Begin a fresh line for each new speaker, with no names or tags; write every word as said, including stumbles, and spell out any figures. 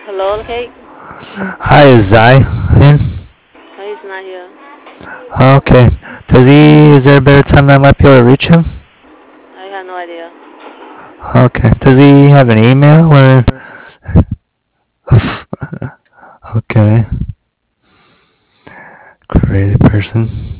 Hello, Kate?
Hi, is Zai in?
No, he's not here.
Okay. Does he? Is there a better time that I might be able to reach him?
I have no idea.
Okay. Does he have an email or? Okay. Crazy person.